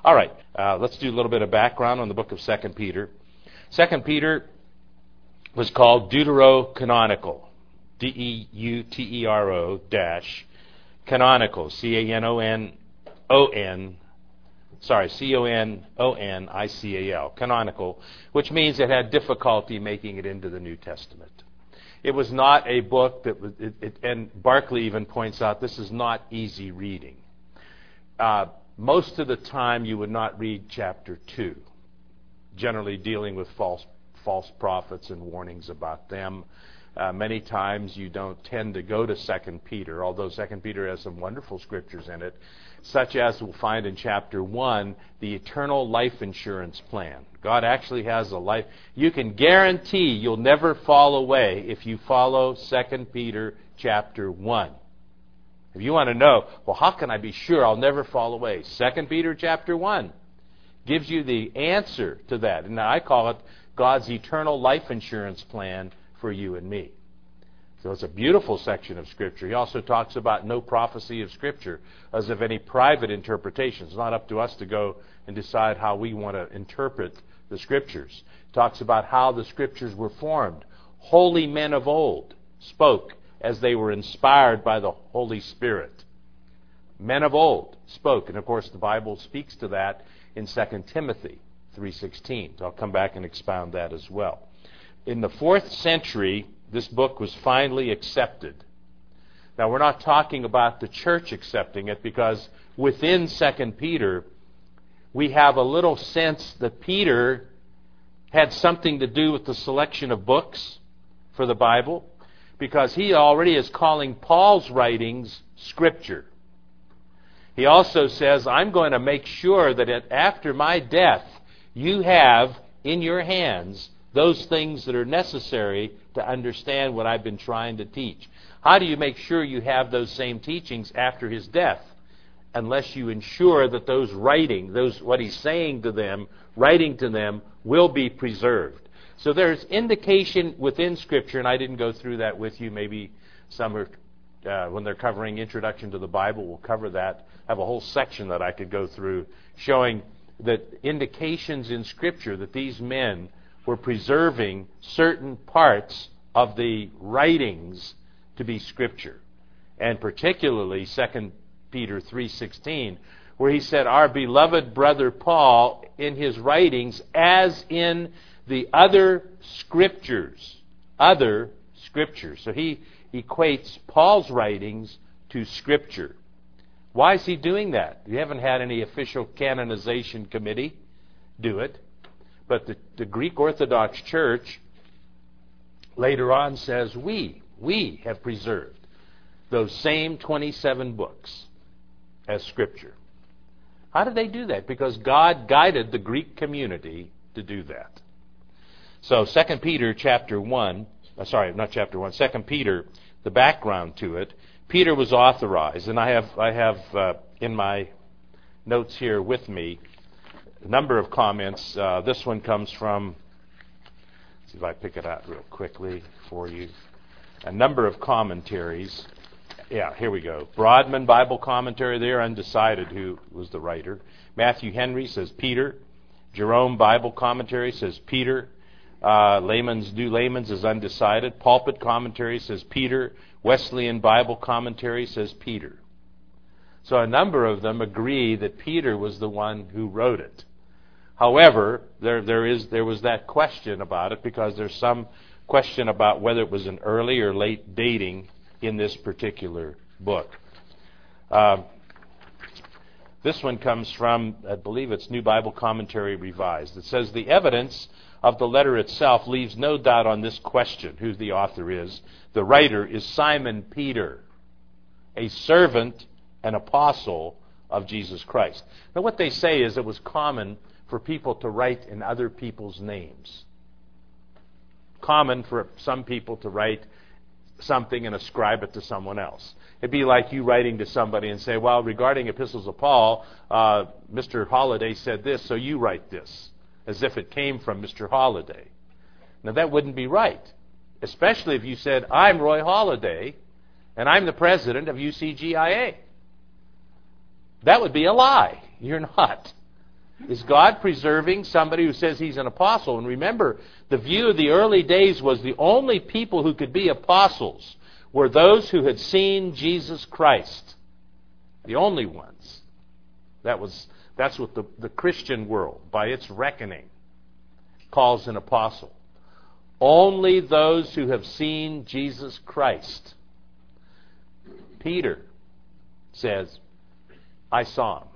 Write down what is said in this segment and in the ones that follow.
All right, let's do a little bit of background on the book of 2 Peter. 2 Peter was called Deuterocanonical, Deutero dash canonical, Cononical, canonical, which means it had difficulty making it into the New Testament. It was not a book that was, and Barclay even points out, this is not easy reading. Most of the time you would not read chapter 2, generally dealing with false prophets and warnings about them. Many times you don't tend to go to 2 Peter, although 2 Peter has some wonderful scriptures in it, such as we'll find in chapter 1, the eternal life insurance plan. God actually has a life. You can guarantee you'll never fall away if you follow 2 Peter chapter 1. If you want to know, well, how can I be sure I'll never fall away? 2 Peter chapter 1 gives you the answer to that. And I call it God's eternal life insurance plan for you and me. So it's a beautiful section of Scripture. He also talks about no prophecy of Scripture as of any private interpretation. It's not up to us to go and decide how we want to interpret the Scriptures. He talks about how the Scriptures were formed. Holy men of old spoke as they were inspired by the Holy Spirit. Men of old spoke. And of course the Bible speaks to that in 2 Timothy 3:16. So I'll come back and expound that as well. In the 4th century, this book was finally accepted. Now, we're not talking about the church accepting it, because within 2 Peter, we have a little sense that Peter had something to do with the selection of books for the Bible, because he already is calling Paul's writings Scripture. He also says, I'm going to make sure that after my death, you have in your hands those things that are necessary to understand what I've been trying to teach. How do you make sure you have those same teachings after his death? Unless you ensure that those what he's saying to them, writing to them, will be preserved. So there's indication within Scripture, and I didn't go through that with you. Maybe some are, when they're covering Introduction to the Bible, will cover that. I have a whole section that I could go through showing that indications in Scripture that these men were preserving certain parts of the writings to be Scripture. And particularly 2 Peter 3:16, where he said, our beloved brother Paul, in his writings, as in the other Scriptures. So he equates Paul's writings to Scripture. Why is he doing that? We haven't had any official canonization committee do it. But the Greek Orthodox Church later on says we have preserved those same 27 books as Scripture. How did they do that? Because God guided the Greek community to do that. So 2 Peter chapter 1, 2 Peter, the background to it, Peter was authorized, and I have in my notes here with me a number of comments. This one comes from, let's see if I pick it out real quickly for you. A number of commentaries. Yeah, here we go. Broadman Bible Commentary, they're undecided who was the writer. Matthew Henry says Peter. Jerome Bible Commentary says Peter. New Layman's is undecided. Pulpit Commentary says Peter. Wesleyan Bible Commentary says Peter. So a number of them agree that Peter was the one who wrote it. However, there was that question about it, because there's some question about whether it was an early or late dating in this particular book. This one comes from, I believe it's New Bible Commentary Revised. It says, the evidence of the letter itself leaves no doubt on this question, who the author is. The writer is Simon Peter, a servant and apostle of Jesus Christ. Now what they say is it was common for people to write in other people's names. Common for some people to write something and ascribe it to someone else. It'd be like you writing to somebody and say, well, regarding epistles of Paul, Mr. Holliday said this, so you write this, as if it came from Mr. Holliday. Now that wouldn't be right, especially if you said, I'm Roy Holliday, and I'm the president of UCGIA. That would be a lie. You're not. Is God preserving somebody who says he's an apostle? And remember, the view of the early days was the only people who could be apostles were those who had seen Jesus Christ. The only ones. That's what the Christian world, by its reckoning, calls an apostle. Only those who have seen Jesus Christ. Peter says, I saw him.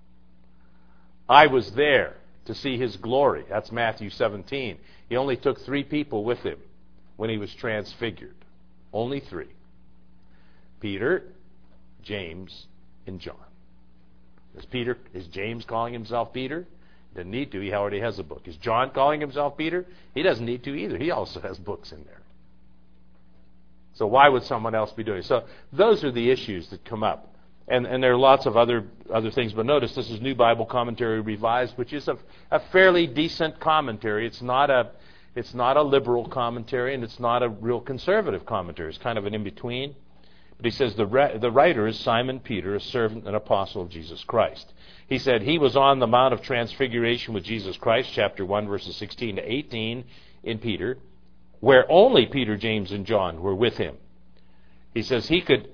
I was there to see his glory. That's Matthew 17. He only took 3 people with him when he was transfigured. Only 3. Peter, James, and John. Is James calling himself Peter? Doesn't need to. He already has a book. Is John calling himself Peter? He doesn't need to either. He also has books in there. So why would someone else be doing it? So those are the issues that come up. And there are lots of other things, but notice this is New Bible Commentary Revised, which is a fairly decent commentary. It's not a liberal commentary, and it's not a real conservative commentary. It's kind of an in-between. But he says the writer is Simon Peter, a servant and apostle of Jesus Christ. He said he was on the Mount of Transfiguration with Jesus Christ, chapter 1, verses 16 to 18 in Peter, where only Peter, James, and John were with him. He says he could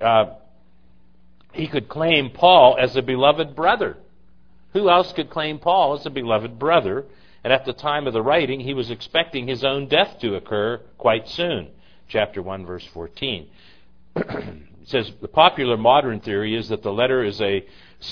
claim Paul as a beloved brother. Who else could claim Paul as a beloved brother? And at the time of the writing, he was expecting his own death to occur quite soon. Chapter 1, verse 14. It says, the popular modern theory is that the letter is a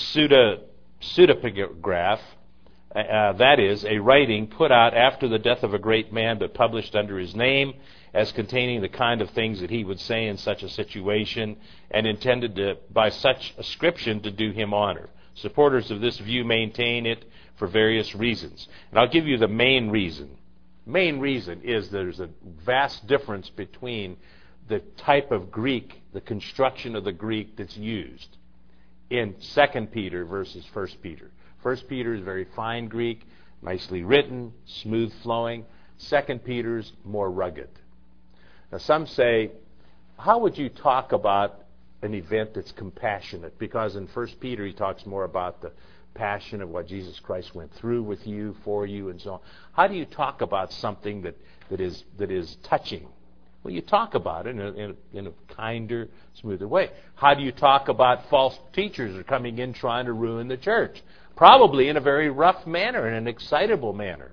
pseudepigraph, that is, a writing put out after the death of a great man but published under his name, as containing the kind of things that he would say in such a situation, and intended by such ascription to do him honor. Supporters of this view maintain it for various reasons. And I'll give you the main reason. Main reason is there's a vast difference between the type of Greek, the construction of the Greek that's used in 2 Peter versus 1 Peter. 1 Peter is very fine Greek, nicely written, smooth flowing. 2 Peter's more rugged. Now some say, how would you talk about an event that's compassionate? Because in 1 Peter he talks more about the passion of what Jesus Christ went through with you, for you, and so on. How do you talk about something that is touching? Well, you talk about it in a kinder, smoother way. How do you talk about false teachers who are coming in trying to ruin the church? Probably in a very rough manner, in an excitable manner.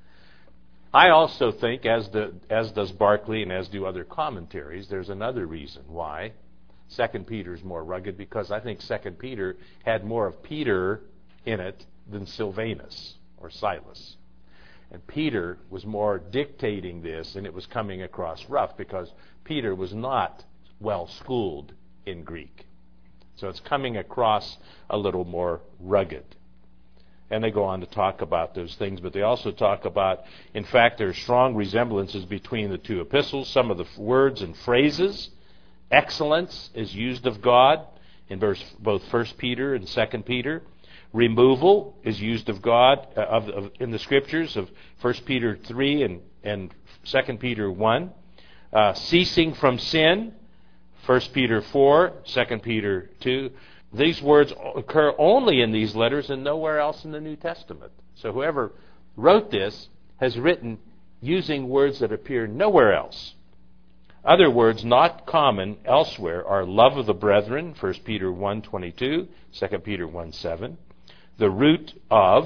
I also think, as does Barclay and as do other commentaries, there's another reason why 2 Peter is more rugged, because I think 2 Peter had more of Peter in it than Silvanus or Silas. And Peter was more dictating this, and it was coming across rough because Peter was not well schooled in Greek. So it's coming across a little more rugged. And they go on to talk about those things, but they also talk about, in fact, there are strong resemblances between the two epistles. Some of the words and phrases, excellence is used of God in both 1 Peter and 2 Peter. Removal is used of God in the Scriptures of 1 Peter 3 and 2 Peter 1. Ceasing from sin, 1 Peter 4, 2 Peter 2. These words occur only in these letters and nowhere else in the New Testament. So whoever wrote this has written using words that appear nowhere else. Other words not common elsewhere are love of the brethren, 1 Peter 1:22, 2 Peter 1:7. The root of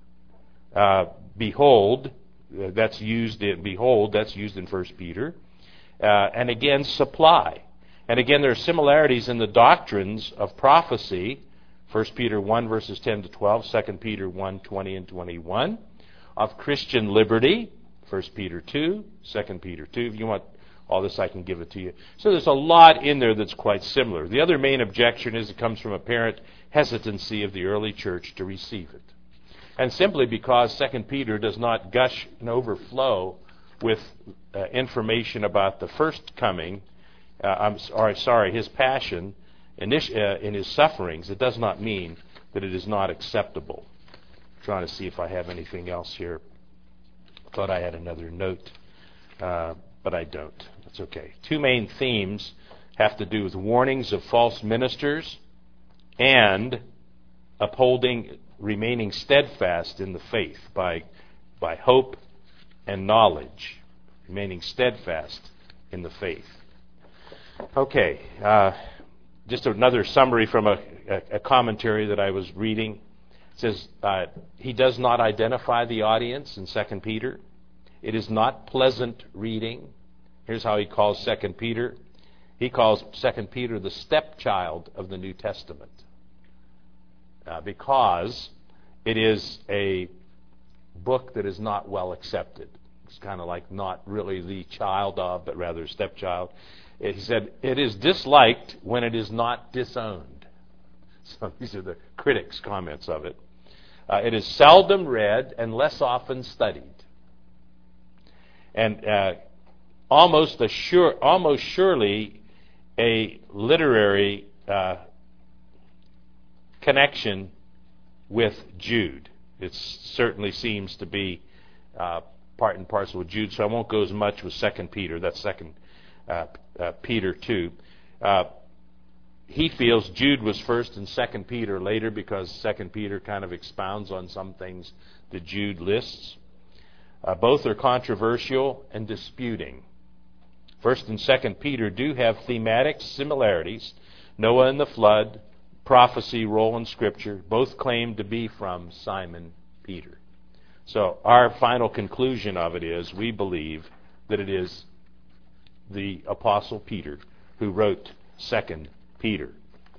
behold, that's used in 1 Peter. And again, supply. And again, there are similarities in the doctrines of prophecy, 1 Peter 1, verses 10 to 12, 2 Peter 1, 20 and 21, of Christian liberty, 1 Peter 2, 2 Peter 2. If you want all this, I can give it to you. So there's a lot in there that's quite similar. The other main objection is it comes from apparent hesitancy of the early church to receive it. And simply because 2 Peter does not gush and overflow with information about the first coming, his passion in his sufferings, it does not mean that it is not acceptable. I'm trying to see if I have anything else here. Thought I had another note, but I don't. That's okay. Two main themes have to do with warnings of false ministers and upholding remaining steadfast in the faith, by hope and knowledge, remaining steadfast in the faith. Okay, just another summary from a commentary that I was reading. It says, he does not identify the audience in 2 Peter. It is not pleasant reading. Here's how he calls 2 Peter. He calls 2 Peter the stepchild of the New Testament, because it is a book that is not well accepted. It's kind of like not really the child of, but rather stepchild. He said, it is disliked when it is not disowned. So these are the critics' comments of it. It is seldom read and less often studied. And almost surely a literary connection with Jude. It certainly seems to be part and parcel with Jude, so I won't go as much with 2 Peter. That's 2 Peter 2. He feels Jude was first and 2 Peter later, because 2 Peter kind of expounds on some things that Jude lists. Both are controversial and disputing. 1 and 2 Peter do have thematic similarities. Noah and the flood, prophecy, role in Scripture, both claim to be from Simon Peter. So our final conclusion of it is, we believe that it is the Apostle Peter who wrote 2 Peter.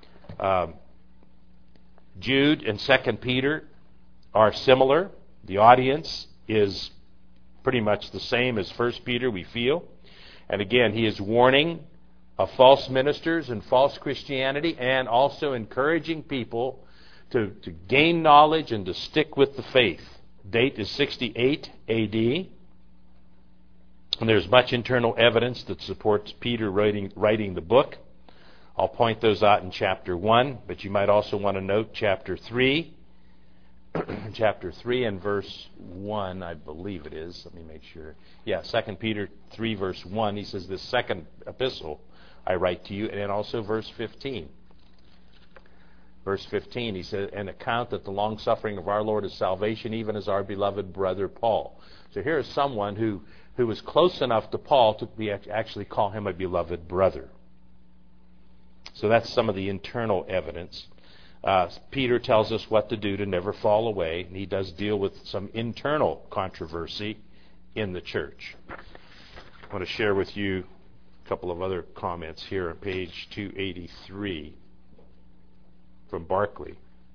Jude and 2 Peter are similar. The audience is pretty much the same as 1 Peter, we feel. And again, he is warning of false ministers and false Christianity, and also encouraging people to gain knowledge and to stick with the faith. Date is 68 A.D., and there's much internal evidence that supports Peter writing the book. I'll point those out in chapter 1, but you might also want to note chapter 3. Chapter 3 and verse 1, I believe it is. Let me make sure. Yeah, 2 Peter 3, verse 1, he says, this second epistle I write to you, and then also verse 15. Verse 15, he says, an account that the long-suffering of our Lord is salvation, even as our beloved brother Paul. So here is someone who was close enough to Paul to actually call him a beloved brother. So that's some of the internal evidence. Peter tells us what to do to never fall away, and he does deal with some internal controversy in the church. I want to share with you a couple of other comments here on page 283 from Barclay.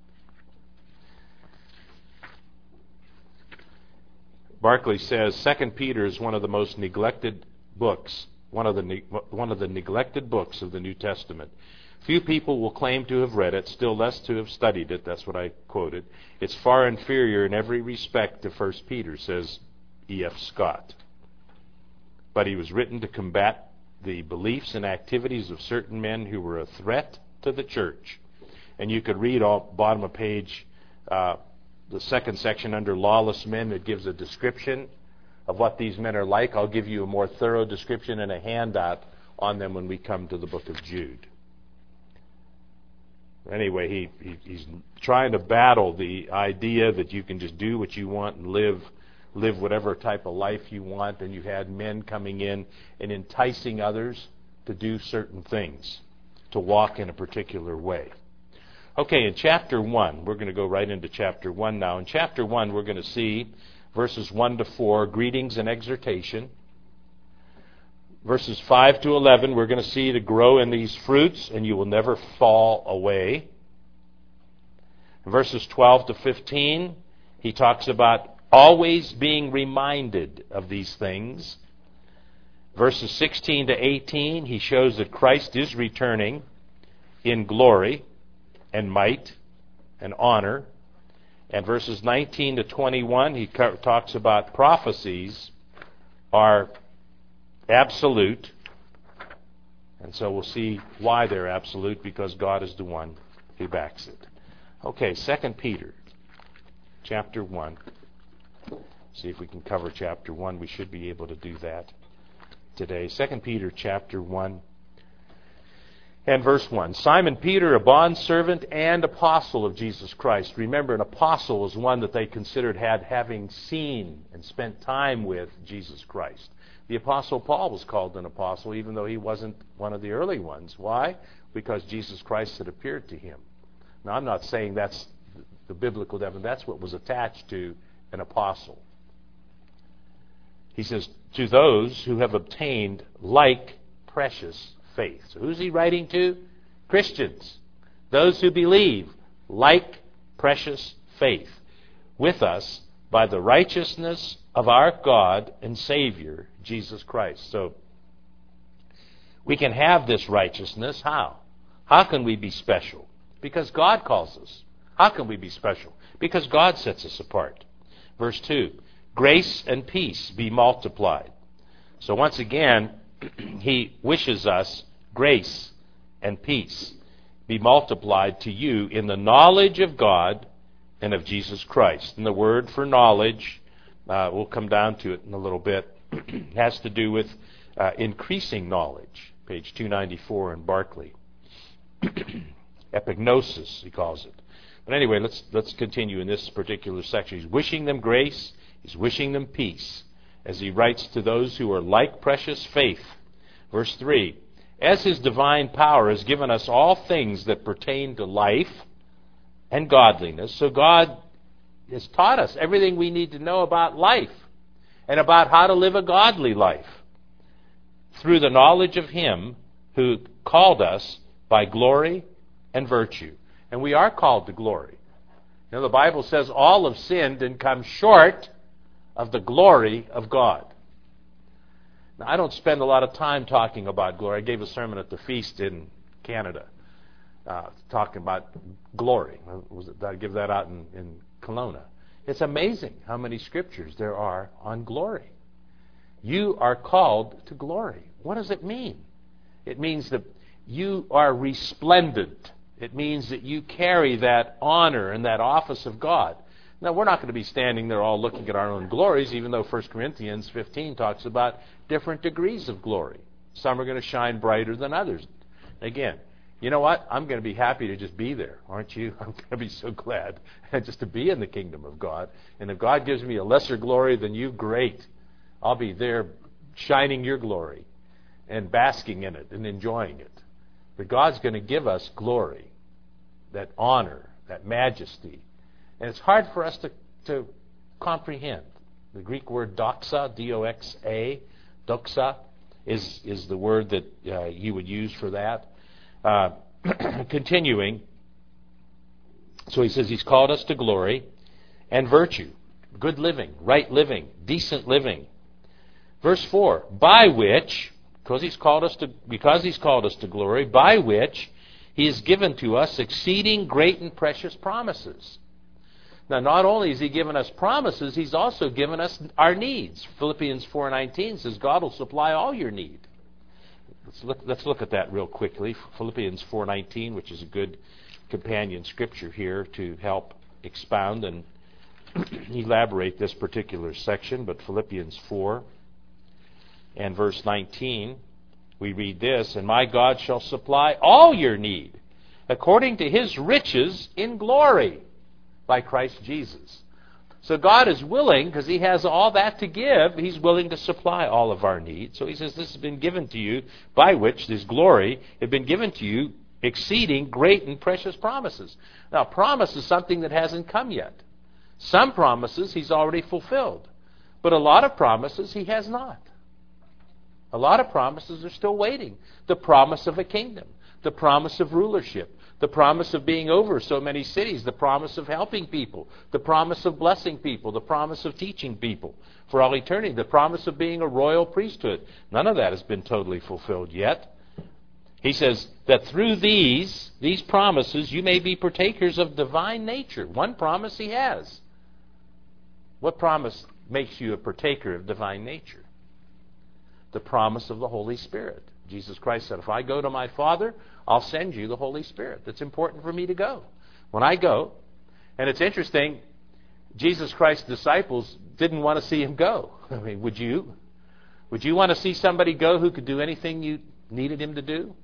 Barclay says 2 Peter is one of the most neglected books, one of the neglected books of the New Testament. Few people will claim to have read it, still less to have studied it. That's what I quoted. It's far inferior in every respect to 1 Peter, says E.F. Scott. But he was written to combat the beliefs and activities of certain men who were a threat to the church. And you could read bottom of page, the second section under lawless men. It gives a description of what these men are like. I'll give you a more thorough description and a handout on them when we come to the book of Jude. Anyway, he's trying to battle the idea that you can just do what you want and live whatever type of life you want, and you had men coming in and enticing others to do certain things, to walk in a particular way. Okay, in chapter 1, we're going to go right into chapter 1 now. In chapter 1, we're going to see verses 1 to 4, greetings and exhortation. Verses 5 to 11, we're going to see to grow in these fruits, and you will never fall away. Verses 12 to 15, he talks about always being reminded of these things. Verses 16 to 18, he shows that Christ is returning in glory and might and honor. And verses 19 to 21, he talks about prophecies are absolute. And so we'll see why they're absolute, because God is the one who backs it. Okay, 2 Peter chapter 1. See if we can cover chapter 1. We should be able to do that today. 2 Peter chapter 1. And verse 1, Simon Peter, a bondservant and apostle of Jesus Christ. Remember, an apostle was one that they considered having seen and spent time with Jesus Christ. The Apostle Paul was called an apostle, even though he wasn't one of the early ones. Why? Because Jesus Christ had appeared to him. Now, I'm not saying that's the biblical definition. That's what was attached to an apostle. He says, to those who have obtained like precious faith. So who's he writing to? Christians. Those who believe like precious faith with us by the righteousness of our God and Savior, Jesus Christ. So we can have this righteousness. How? How can we be special? Because God calls us. How can we be special? Because God sets us apart. Verse 2, grace and peace be multiplied. So once again, he wishes us grace and peace be multiplied to you in the knowledge of God and of Jesus Christ. And the word for knowledge, we'll come down to it in a little bit, has to do with increasing knowledge. Page 294 in Barclay. Epignosis, he calls it. But anyway, let's continue in this particular section. He's wishing them grace. He's wishing them peace as he writes to those who are like precious faith. Verse 3, as his divine power has given us all things that pertain to life and godliness. So God has taught us everything we need to know about life and about how to live a godly life through the knowledge of him who called us by glory and virtue. And we are called to glory. You know, the Bible says all have sinned and come short of the glory of God. Now, I don't spend a lot of time talking about glory. I gave a sermon at the feast in Canada talking about glory. Did I give that out in Kelowna? It's amazing how many scriptures there are on glory. You are called to glory. What does it mean? It means that you are resplendent. It means that you carry that honor and that office of God. Now, we're not going to be standing there all looking at our own glories, even though 1 Corinthians 15 talks about different degrees of glory. Some are going to shine brighter than others. Again, you know what? I'm going to be happy to just be there, aren't you? I'm going to be so glad just to be in the kingdom of God. And if God gives me a lesser glory than you, great. I'll be there shining your glory and basking in it and enjoying it. But God's going to give us glory, that honor, that majesty. And it's hard for us to comprehend. The Greek word doxa, D-O-X-A, doxa, is the word that you would use for that. Continuing, so he says he's called us to glory and virtue, good living, right living, decent living. Verse 4, by which, because he's called us to glory, by which he has given to us exceeding great and precious promises. Now, not only has he given us promises, he's also given us our needs. Philippians 4:19 says God will supply all your need. Let's look at that real quickly. Philippians 4:19, which is a good companion scripture here to help expound and elaborate this particular section. But Philippians 4 and verse 19, we read this, and my God shall supply all your need according to his riches in glory by Christ Jesus. So God is willing, because he has all that to give, he's willing to supply all of our needs. So he says this has been given to you, by which this glory has been given to you, exceeding great and precious promises. Now, promise is something that hasn't come yet. Some promises he's already fulfilled, but a lot of promises he has not. A lot of promises are still waiting. The promise of a kingdom, the promise of rulership, the promise of being over so many cities, the promise of helping people, the promise of blessing people, the promise of teaching people for all eternity, the promise of being a royal priesthood. None of that has been totally fulfilled yet. He says that through these promises you may be partakers of divine nature. One promise he has. What promise makes you a partaker of divine nature? The promise of the Holy Spirit. Jesus Christ said, if I go to my Father, I'll send you the Holy Spirit. That's important for me to go. When I go, and it's interesting, Jesus Christ's disciples didn't want to see him go. I mean, would you? Would you want to see somebody go who could do anything you needed him to do?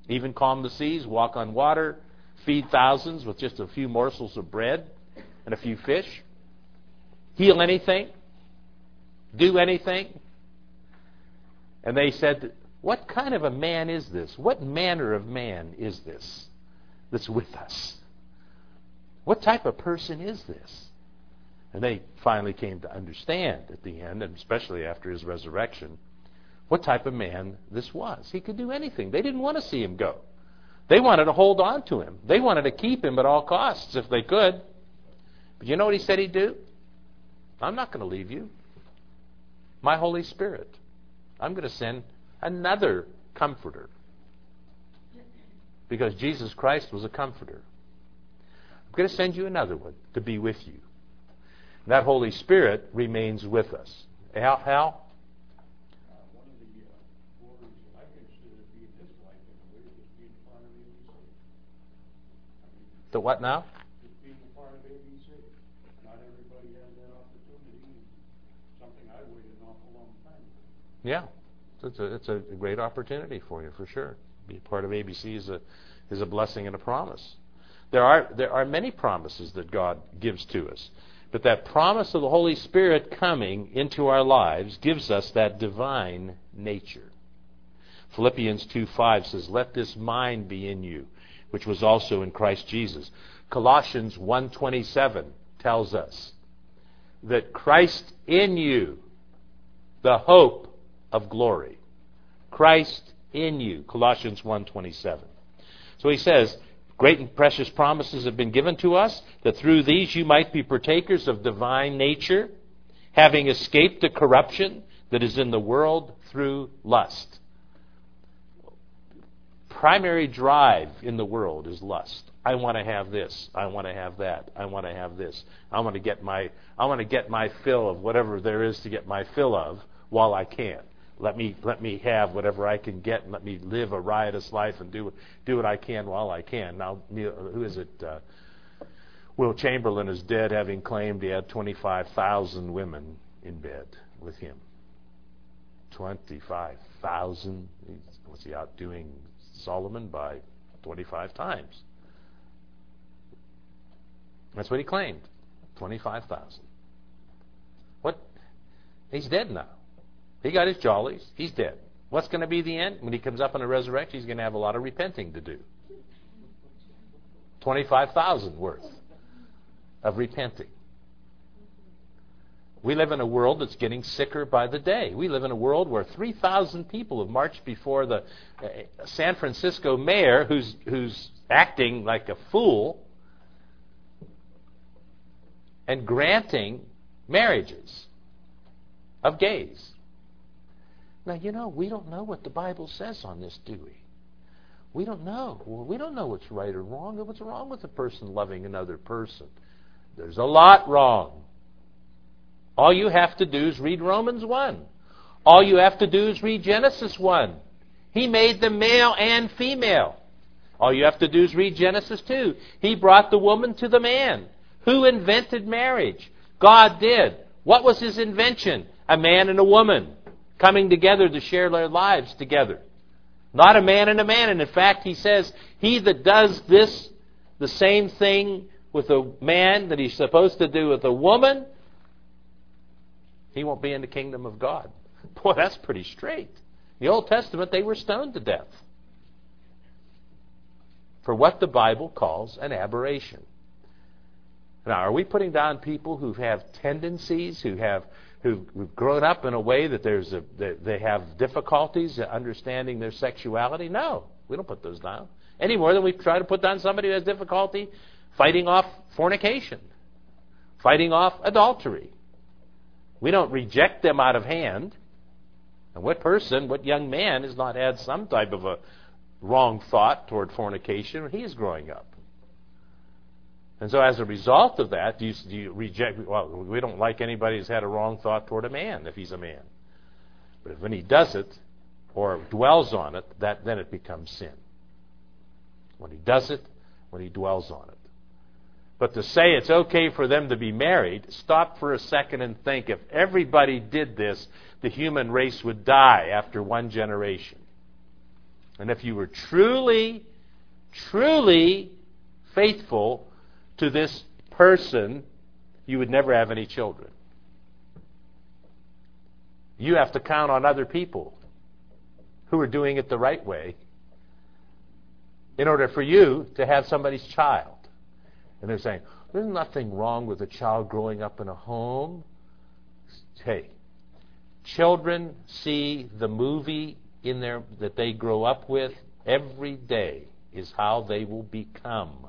Even calm the seas, walk on water, feed thousands with just a few morsels of bread and a few fish. Heal anything. Do anything. And they said, what kind of a man is this? What manner of man is this that's with us? What type of person is this? And they finally came to understand at the end, and especially after his resurrection, what type of man this was. He could do anything. They didn't want to see him go. They wanted to hold on to him. They wanted to keep him at all costs if they could. But you know what he said he'd do? I'm not going to leave you. My Holy Spirit. I'm going to send another comforter. Because Jesus Christ was a comforter. I'm going to send you another one to be with you. That Holy Spirit remains with us. Hal? One of the glories I consider to be in this life, in a way, is being part of ABC. The what now? Just being a part of ABC. Not everybody has that opportunity. Something I waited an awful long time for. Yeah. It's a great opportunity for you, for sure. Be a part of ABC is a blessing and a promise. There are many promises that God gives to us. But that promise of the Holy Spirit coming into our lives gives us that divine nature. Philippians 2:5 says, let this mind be in you, which was also in Christ Jesus. Colossians 1:27 tells us that Christ in you, the hope of glory. Christ in you. Colossians 1:27. So he says, great and precious promises have been given to us, that through these you might be partakers of divine nature, having escaped the corruption that is in the world through lust. Primary drive in the world is lust. I want to have this. I want to have that. I want to have this. I want to get my fill of whatever there is to get my fill of while I can. Let me have whatever I can get, and let me live a riotous life and do what I can while I can. Now, who is it? Will Chamberlain is dead, having claimed he had 25,000 women in bed with him. 25,000. Was he outdoing Solomon by 25 times? That's what he claimed. 25,000. What? He's dead now. He got his jollies. He's dead. What's going to be the end? When he comes up in a resurrection, he's going to have a lot of repenting to do. 25,000 worth of repenting. We live in a world that's getting sicker by the day. We live in a world where 3,000 people have marched before the San Francisco mayor, who's acting like a fool and granting marriages of gays. Now, we don't know what the Bible says on this, do we? We don't know. Well, we don't know what's right or wrong. What's wrong with a person loving another person? There's a lot wrong. All you have to do is read Romans 1. All you have to do is read Genesis 1. He made them male and female. All you have to do is read Genesis 2. He brought the woman to the man. Who invented marriage? God did. What was his invention? A man and a woman coming together to share their lives together. Not a man and a man. And in fact, he says, he that does this, the same thing with a man that he's supposed to do with a woman, he won't be in the kingdom of God. Boy, that's pretty straight. In the Old Testament, they were stoned to death for what the Bible calls an aberration. Now, are we putting down people who have tendencies, who've grown up in a way that they have difficulties understanding their sexuality? No, we don't put those down. Any more than we try to put down somebody who has difficulty fighting off fornication, fighting off adultery. We don't reject them out of hand. And what young man has not had some type of a wrong thought toward fornication when he is growing up? And so as a result of that, do you reject, well, we don't like anybody who's had a wrong thought toward a man if he's a man. But when he does it or dwells on it, then it becomes sin. When he does it, when he dwells on it. But to say it's okay for them to be married, stop for a second and think, if everybody did this, the human race would die after one generation. And if you were truly, truly faithful to this person, you would never have any children. You have to count on other people who are doing it the right way in order for you to have somebody's child. And they're saying, there's nothing wrong with a child growing up in a home. Hey, children see the movie in there that they grow up with. Every day is how they will become.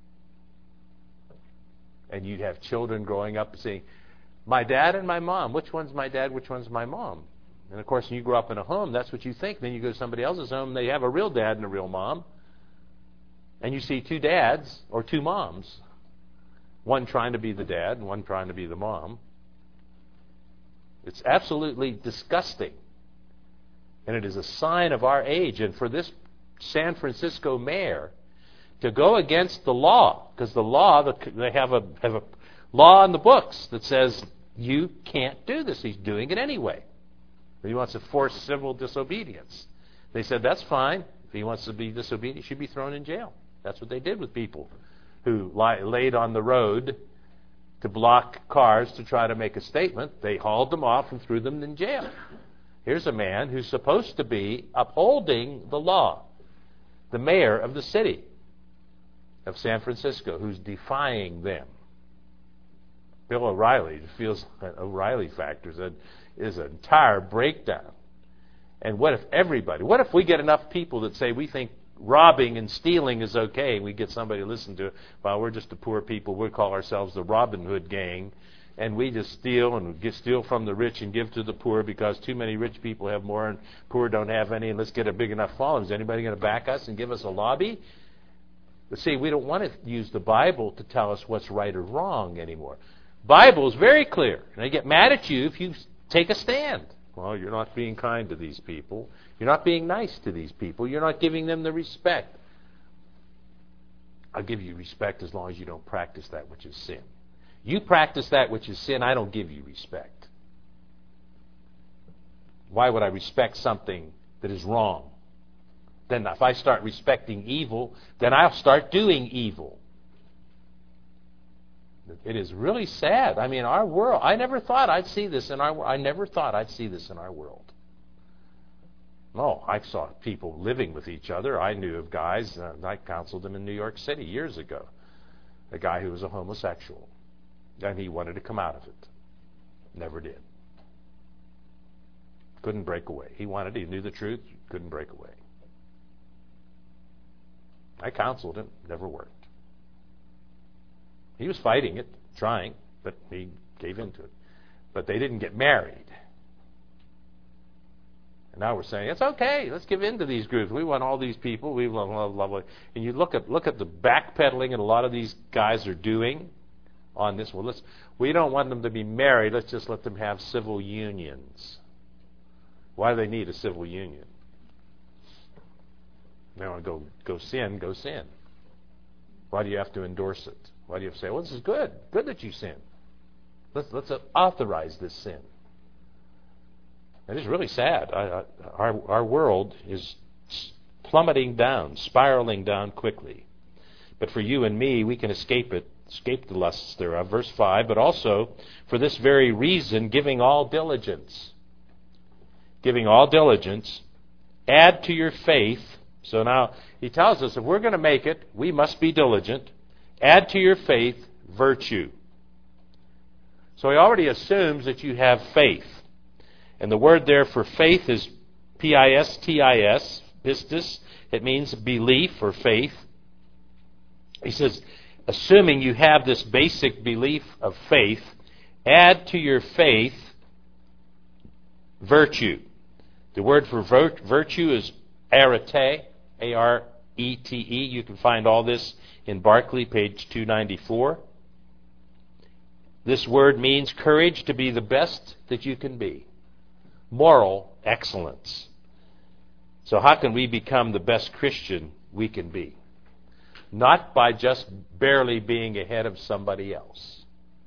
And you'd have children growing up saying, my dad and my mom, which one's my dad, which one's my mom? And of course, when you grow up in a home, that's what you think. Then you go to somebody else's home, they have a real dad and a real mom. And you see two dads or two moms. One trying to be the dad and one trying to be the mom. It's absolutely disgusting. And it is a sign of our age. And for this San Francisco mayor to go against the law, because the law, they have a law in the books that says you can't do this. He's doing it anyway. He wants to force civil disobedience. They said, that's fine. If he wants to be disobedient, he should be thrown in jail. That's what they did with people who laid on the road to block cars to try to make a statement. They hauled them off and threw them in jail. Here's a man who's supposed to be upholding the law, the mayor of the city of San Francisco, who's defying them. Bill O'Reilly feels that O'Reilly factor is an entire breakdown. And what if we get enough people that say we think robbing and stealing is okay, and we get somebody to listen to it, well, we're just the poor people, we call ourselves the Robin Hood gang, and we just steal and steal from the rich and give to the poor because too many rich people have more and poor don't have any, and let's get a big enough following. Is anybody going to back us and give us a lobby? But see, we don't want to use the Bible to tell us what's right or wrong anymore. Bible is very clear. And they get mad at you if you take a stand. Well, you're not being kind to these people. You're not being nice to these people. You're not giving them the respect. I'll give you respect as long as you don't practice that which is sin. You practice that which is sin, I don't give you respect. Why would I respect something that is wrong? Then if I start respecting evil, then I'll start doing evil. It is really sad. I mean, our world, I never thought I'd see this in our world. No, I saw people living with each other. I knew of guys, I counseled them in New York City years ago. A guy who was a homosexual. And he wanted to come out of it. Never did. Couldn't break away. He knew the truth, couldn't break away. I counseled him, never worked. He was fighting it, trying, but he gave into it. But they didn't get married. And now we're saying, it's okay, let's give in to these groups. We want all these people, we love. And you look at the backpedaling that a lot of these guys are doing on this. Well, we don't want them to be married, let's just let them have civil unions. Why do they need a civil union? They want to go sin, go sin. Why do you have to endorse it? Why do you have to say, well, this is good. Good that you sin. Let's authorize this sin. It is really sad. Our world is plummeting down, spiraling down quickly. But for you and me, we can escape it, escape the lusts thereof. Verse 5, but also, for this very reason, giving all diligence. Giving all diligence, add to your faith. So now, he tells us if we're going to make it, we must be diligent. Add to your faith virtue. So he already assumes that you have faith. And the word there for faith is P-I-S-T-I-S, pistis. It means belief or faith. He says, assuming you have this basic belief of faith, add to your faith virtue. The word for virtue is arete, A-R-E-T-E. You can find all this in Barclay, page 294. This word means courage to be the best that you can be. Moral excellence. So how can we become the best Christian we can be? Not by just barely being ahead of somebody else.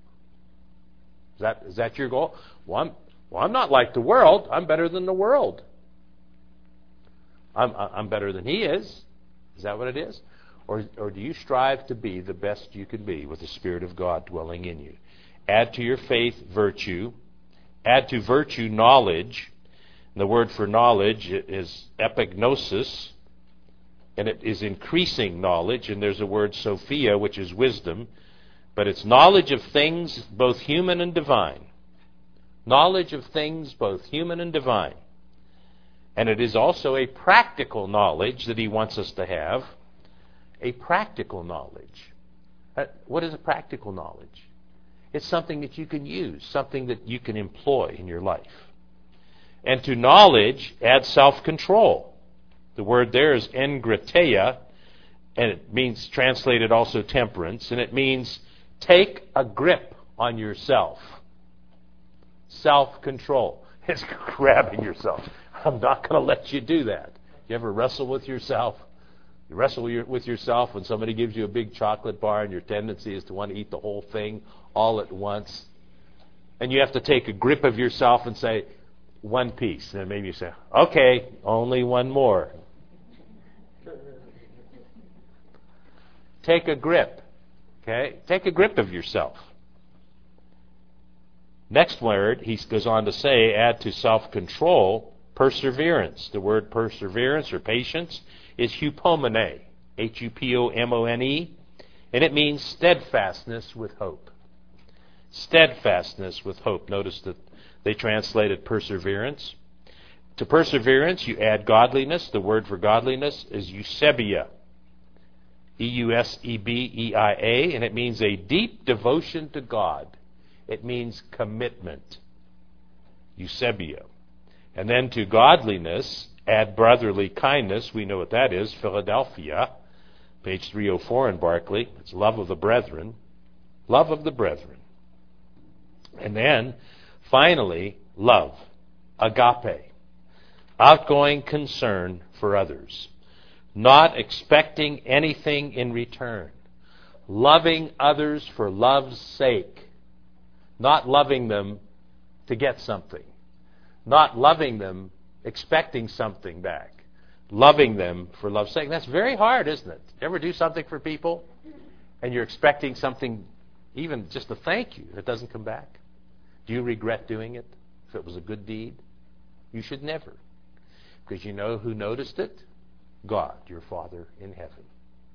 Is that your goal? Well, I'm not like the world. I'm better than the world. I'm better than he is. Is that what it is? Or do you strive to be the best you can be with the Spirit of God dwelling in you? Add to your faith virtue. Add to virtue knowledge. And the word for knowledge is epignosis, and it is increasing knowledge. And there's a word Sophia, which is wisdom, but it's knowledge of things both human and divine. Knowledge of things both human and divine. And it is also a practical knowledge that he wants us to have. A practical knowledge. What is a practical knowledge? It's something that you can use, something that you can employ in your life. And to knowledge, add self-control. The word there is engratia, and it means, translated also temperance, and it means take a grip on yourself. Self-control. It's grabbing yourself. I'm not going to let you do that. You ever wrestle with yourself? You wrestle with yourself when somebody gives you a big chocolate bar and your tendency is to want to eat the whole thing all at once. And you have to take a grip of yourself and say, one piece. And maybe you say, okay, only one more. Take a grip. Okay? Take a grip of yourself. Next word, he goes on to say, add to self-control, perseverance. The word perseverance or patience is hupomone, Hupomone, and it means steadfastness with hope. Steadfastness with hope. Notice that they translated perseverance. To perseverance, you add godliness. The word for godliness is eusebia, Eusebeia, and it means a deep devotion to God. It means commitment. Eusebia. And then to godliness, add brotherly kindness. We know what that is. Philadelphia, page 304 in Barclay. It's love of the brethren. Love of the brethren. And then, finally, love. Agape. Outgoing concern for others. Not expecting anything in return. Loving others for love's sake. Not loving them to get something. Not loving them expecting something back. Loving them for love's sake. That's very hard, isn't it? You ever do something for people and you're expecting something, even just a thank you, and it doesn't come back? Do you regret doing it if it was a good deed? You should never. Because you know who noticed it? God, your Father in heaven.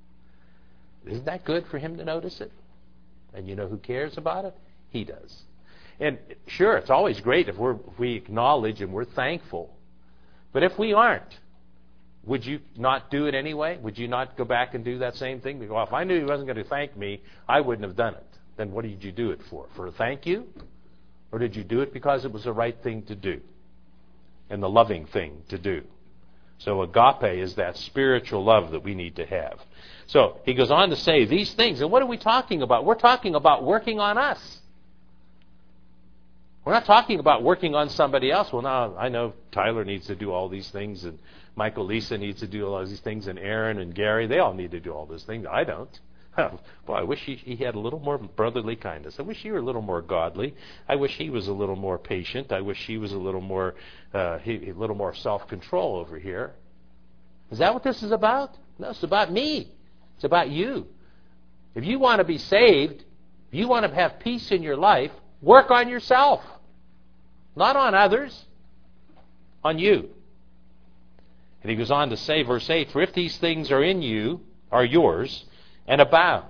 Isn't that good for him to notice it? And you know who cares about it? He does. And sure, it's always great if we acknowledge and we're thankful. But if we aren't, would you not do it anyway? Would you not go back and do that same thing? Well, if I knew he wasn't going to thank me, I wouldn't have done it. Then what did you do it for? For a thank you? Or did you do it because it was the right thing to do and the loving thing to do? So agape is that spiritual love that we need to have. So he goes on to say these things. And what are we talking about? We're talking about working on us. We're not talking about working on somebody else. Well, now I know Tyler needs to do all these things, and Michael Lisa needs to do all these things, and Aaron and Gary, they all need to do all those things. I don't. Boy, I wish he had a little more brotherly kindness. I wish he were a little more godly. I wish he was a little more patient. I wish he was a little more self-control over here. Is that what this is about? No, it's about me. It's about you. If you want to be saved, if you want to have peace in your life, work on yourself. Not on others. On you. And he goes on to say, verse 8, for if these things are in you, are yours, and abound.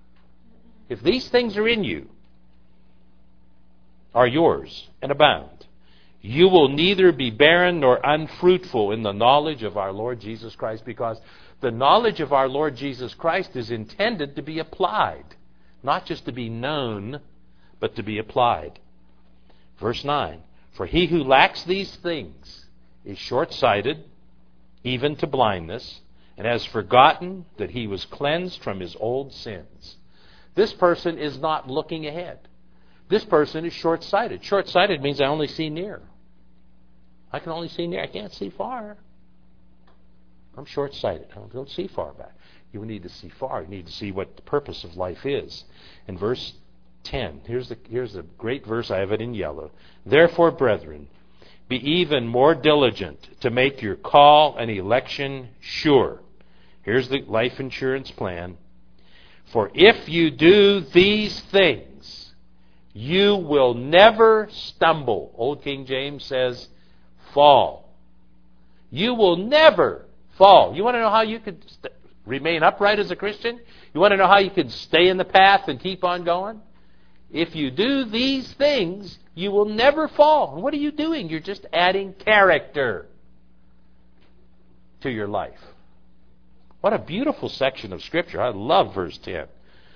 If these things are in you, are yours, and abound, you will neither be barren nor unfruitful in the knowledge of our Lord Jesus Christ, because the knowledge of our Lord Jesus Christ is intended to be applied, not just to be known, but to be applied. Verse 9, for he who lacks these things is short-sighted, even to blindness, and has forgotten that he was cleansed from his old sins. This person is not looking ahead. This person is short-sighted. Short-sighted means I only see near. I can only see near. I can't see far. I'm short-sighted. I don't see far back. You need to see far. You need to see what the purpose of life is. In verse 10, here's a great verse. I have it in yellow. Therefore, brethren, be even more diligent to make your call and election sure. Here's the life insurance plan. For if you do these things, you will never stumble. Old King James says, fall. You will never fall. You want to know how you could remain upright as a Christian? You want to know how you could stay in the path and keep on going? If you do these things, you will never fall. And what are you doing? You're just adding character to your life. What a beautiful section of Scripture. I love verse 10.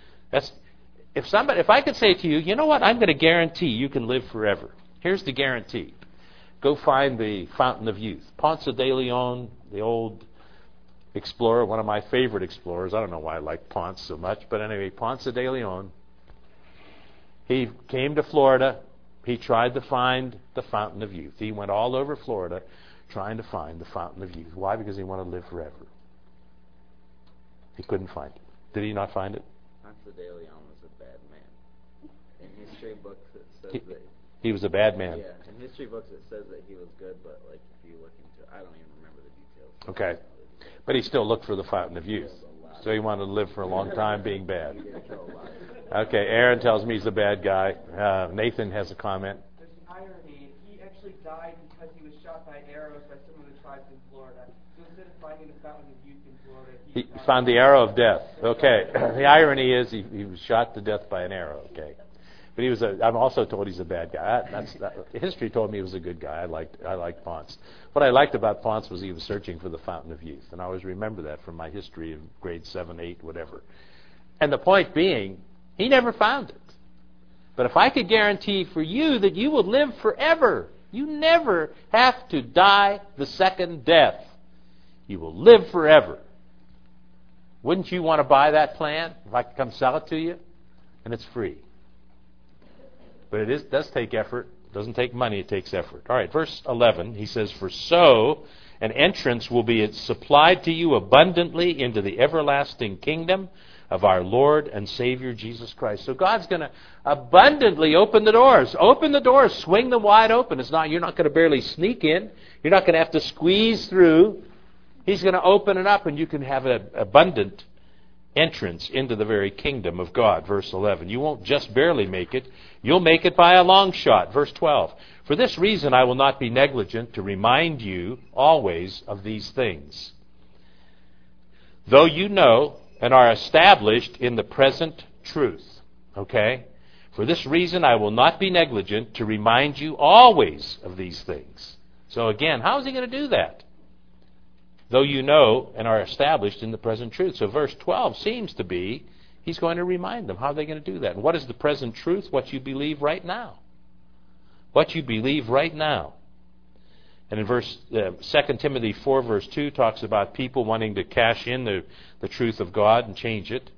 If I could say to you, you know what, I'm going to guarantee you can live forever. Here's the guarantee. Go find the Fountain of Youth. Ponce de Leon, the old explorer, one of my favorite explorers. I don't know why I like Ponce so much, but anyway, Ponce de Leon. He came to Florida. He tried to find the Fountain of Youth. He went all over Florida trying to find the Fountain of Youth. Why? Because he wanted to live forever. He couldn't find it. Did he not find it? Ponce de Leon was a bad man. In history books it says that... He was a bad man. Yeah, in history books it says that he was good, but like if you look into it, I don't even remember the details. Okay. But he still looked for the Fountain of Youth. So he wanted to live for a long time being bad. Okay, Aaron tells me he's a bad guy. Nathan has a comment. There's an irony. He actually died because he was shot by arrows by some of the tribes in Florida. So instead of finding the Fountain of Youth in Florida, He found the arrow of death. Okay. The irony is he was shot to death by an arrow. Okay. But I'm also told he's a bad guy. History told me he was a good guy. I liked Ponce. What I liked about Ponce was he was searching for the Fountain of Youth. And I always remember that from my history of grade 7, 8, whatever. And the point being, he never found it. But if I could guarantee for you that you will live forever, you never have to die the second death. You will live forever. Wouldn't you want to buy that plan if I could come sell it to you? And it's free. But it does take effort. It doesn't take money, it takes effort. All right, verse 11, he says, For so an entrance will be supplied to you abundantly into the everlasting kingdom of our Lord and Savior Jesus Christ. So God's going to abundantly open the doors. Open the doors, swing them wide open. You're not going to barely sneak in. You're not going to have to squeeze through. He's going to open it up and you can have an abundant entrance into the very kingdom of God. Verse 11. You won't just barely make it. You'll make it by a long shot. Verse 12. For this reason I will not be negligent to remind you always of these things. Though you know and are established in the present truth. Okay? For this reason I will not be negligent to remind you always of these things. So again, how is he going to do that? Though you know and are established in the present truth. So verse 12 seems to be, he's going to remind them. How are they going to do that? And what is the present truth? What you believe right now. What you believe right now. And in 2 Timothy 4 verse 2 talks about people wanting to cash in the truth of God and change it.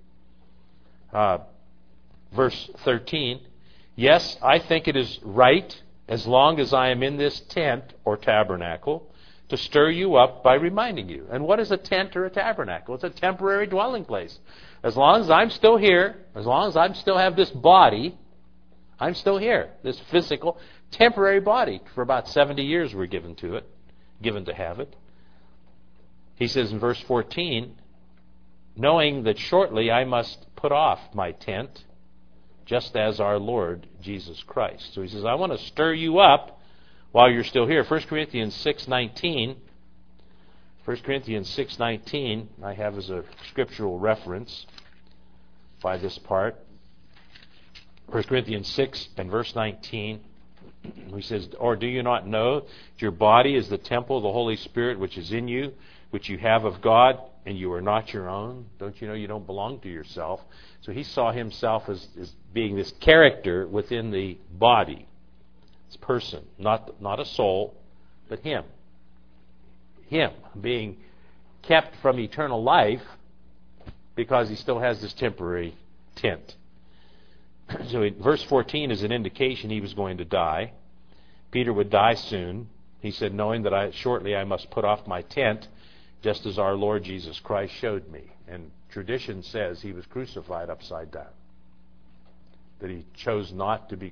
Verse 13, yes, I think it is right, as long as I am in this tent or tabernacle, to stir you up by reminding you. And what is a tent or a tabernacle? It's a temporary dwelling place. As long as I'm still here, as long as I still have this body, I'm still here. This physical, temporary body. For about 70 years we're given to have it. He says in verse 14, knowing that shortly I must put off my tent, just as our Lord Jesus Christ. So he says, I want to stir you up while you're still here. 1 Corinthians 6:19. 1 Corinthians 6:19 I have as a scriptural reference by this part. 1 Corinthians 6 and verse 19. He says, or do you not know that your body is the temple of the Holy Spirit which is in you, which you have of God, and you are not your own? Don't you know you don't belong to yourself? So he saw himself as being this character within the body. Person, not a soul, but him. Him being kept from eternal life because he still has this temporary tent. So verse 14 is an indication he was going to die. Peter would die soon. He said, knowing that shortly I must put off my tent, just as our Lord Jesus Christ showed me. And tradition says he was crucified upside down. That he chose not to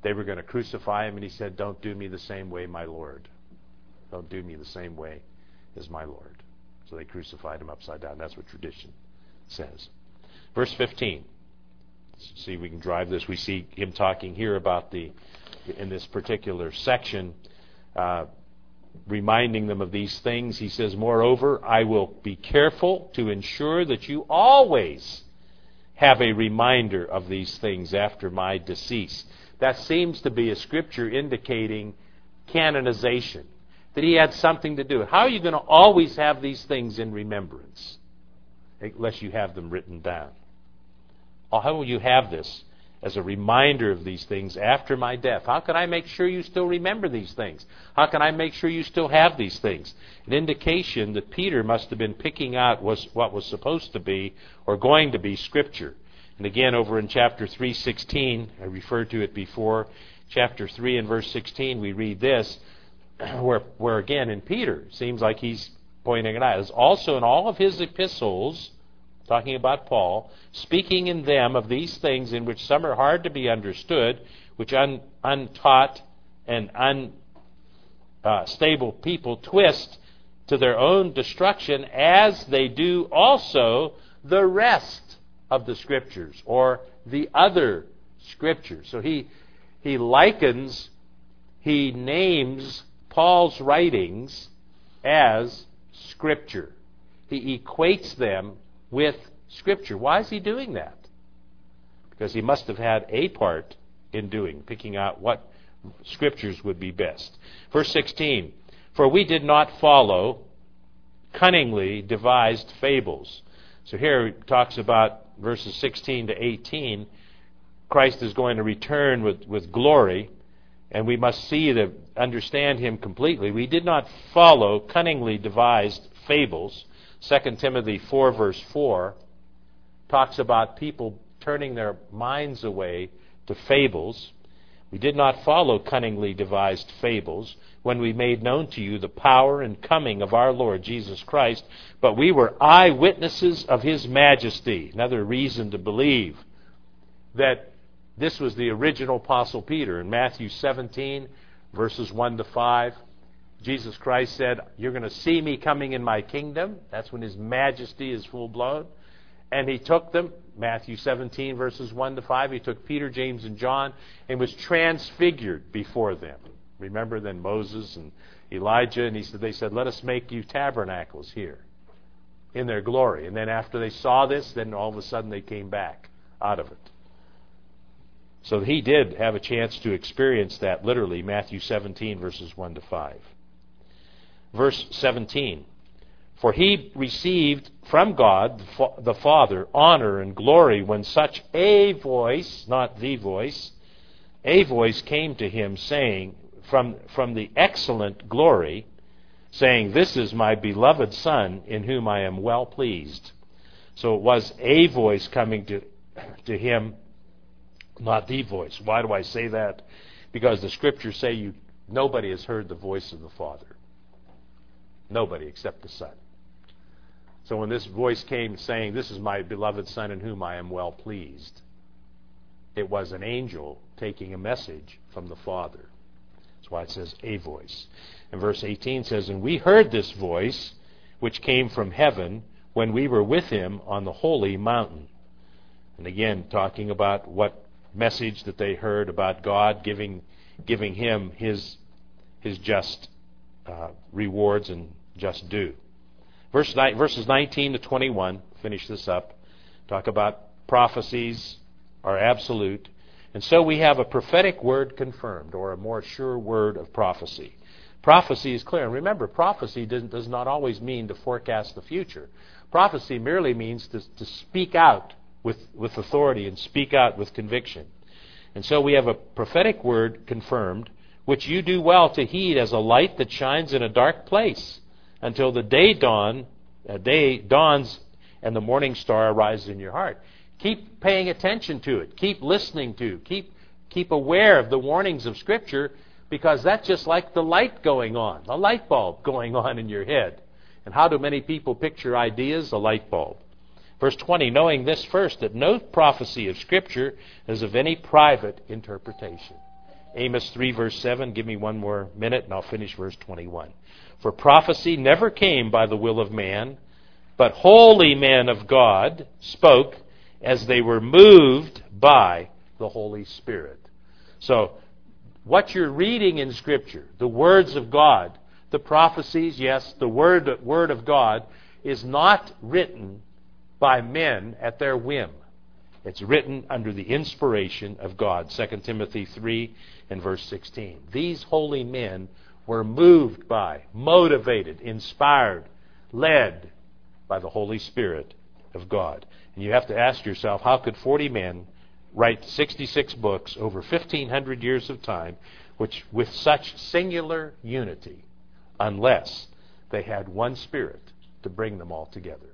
They were going to crucify him, and he said, "Don't do me the same way, my Lord. Don't do me the same way as my Lord." So they crucified him upside down. That's what tradition says. Verse 15. See if we can drive this. We see him talking here about in this particular section, reminding them of these things. He says, "Moreover, I will be careful to ensure that you always have a reminder of these things after my decease." That seems to be a scripture indicating canonization, that he had something to do. How are you going to always have these things in remembrance unless you have them written down? How will you have this as a reminder of these things after my death? How can I make sure you still remember these things? How can I make sure you still have these things? An indication that Peter must have been picking out what was supposed to be or going to be Scripture. And again, over in chapter 3:16, I referred to it before, chapter 3 and verse 16, we read this, where again in Peter, seems like he's pointing it out. It's also in all of his epistles, talking about Paul, speaking in them of these things in which some are hard to be understood, which untaught and unstable people twist to their own destruction, as they do also the rest of the Scriptures, or the other Scriptures. So he names Paul's writings as Scripture. He equates them with Scripture. Why is he doing that? Because he must have had a part in picking out what Scriptures would be best. Verse 16, "For we did not follow cunningly devised fables." So here it talks about verses 16 to 18. Christ is going to return with glory, and we must understand him completely. "We did not follow cunningly devised fables." 2 Timothy 4 verse 4 talks about people turning their minds away to fables. "We did not follow cunningly devised fables when we made known to you the power and coming of our Lord Jesus Christ, but we were eyewitnesses of his majesty." Another reason to believe that this was the original Apostle Peter. In Matthew 17, verses 1 to 5, Jesus Christ said, "You're going to see me coming in my kingdom." That's when his majesty is full-blown. And he took them, Matthew 17, verses 1 to 5, he took Peter, James, and John and was transfigured before them. Remember then Moses and Elijah, and they said, "Let us make you tabernacles here in their glory." And then after they saw this, then all of a sudden they came back out of it. So he did have a chance to experience that literally, Matthew 17, verses 1 to 5. Verse 17, "For he received from God the Father honor and glory when such a voice," not the voice, "a voice came to him saying, from the excellent glory, saying, 'This is my beloved Son, in whom I am well pleased.'" So it was a voice coming to him, not the voice. Why do I say that? Because the Scriptures say nobody has heard the voice of the Father. Nobody except the Son. So when this voice came saying, "This is my beloved Son in whom I am well pleased," it was an angel taking a message from the Father. That's why it says a voice. And verse 18 says, "And we heard this voice, which came from heaven, when we were with him on the holy mountain." And again, talking about what message that they heard about God giving him his just rewards and just due. Verses 19 to 21, finish this up, talk about prophecies are absolute. And so we have a prophetic word confirmed, or a more sure word of prophecy. Prophecy is clear. And remember, prophecy does not always mean to forecast the future. Prophecy merely means to speak out with authority and speak out with conviction. And so we have a prophetic word confirmed, which you do well to heed as a light that shines in a dark place, until the day dawns and the morning star arises in your heart. Keep paying attention to it. Keep listening to. Keep aware of the warnings of Scripture, because that's just like the light going on, a light bulb going on in your head. And how do many people picture ideas? A light bulb. Verse 20, "Knowing this first, that no prophecy of Scripture is of any private interpretation." Amos 3, verse 7. Give me one more minute and I'll finish verse 21. For prophecy never came by the will of man, but holy men of God spoke as they were moved by the Holy Spirit. So, what you're reading in Scripture, the words of God, the prophecies, yes, the word of God, is not written by men at their whim. It's written under the inspiration of God. 2 Timothy 3 and verse 16. These holy men were moved by, motivated, inspired, led by the Holy Spirit of God. And you have to ask yourself, how could 40 men write 66 books over 1,500 years of time, which with such singular unity, unless they had one Spirit to bring them all together?